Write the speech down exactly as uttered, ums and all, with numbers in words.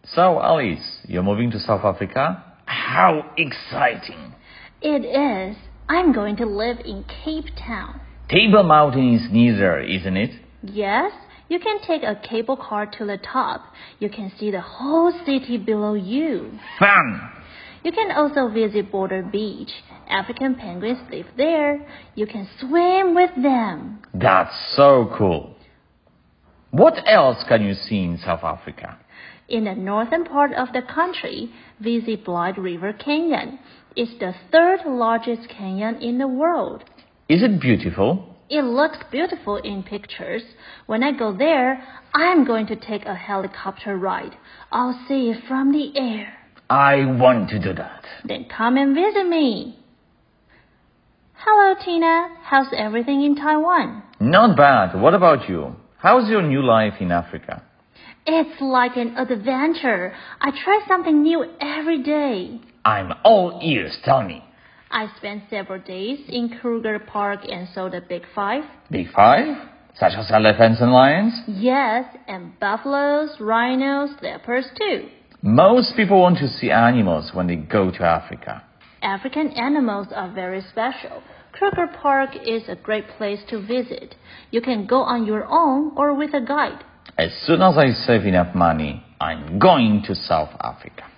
So, Alice, you're moving to South Africa? How exciting! It is. I'm going to live in Cape Town. Table Mountain is near, isn't it? Yes, you can take a cable car to the top. You can see the whole city below you. Fun! You can also visit Border Beach. African penguins live there. You can swim with them. That's so cool. What else can you see in South Africa? In the northern part of the country, visit Blood River Canyon. It's the third largest canyon in the world. Is it beautiful? It looks beautiful in pictures. When I go there, I'm going to take a helicopter ride. I'll see it from the air. I want to do that. Then come and visit me. Hello, Tina. How's everything in Taiwan? Not bad. What about you? How's your new life in Africa? It's like an adventure. I try something new every day. I'm all ears. Tell me. I spent several days in Kruger Park and saw the Big Five. Big Five? Such as elephants and lions? Yes, and buffaloes, rhinos, leopards too. Most people want to see animals when they go to Africa. African animals are very special. Kruger Park is a great place to visit. You can go on your own or with a guide. As soon as I save enough money, I'm going to South Africa.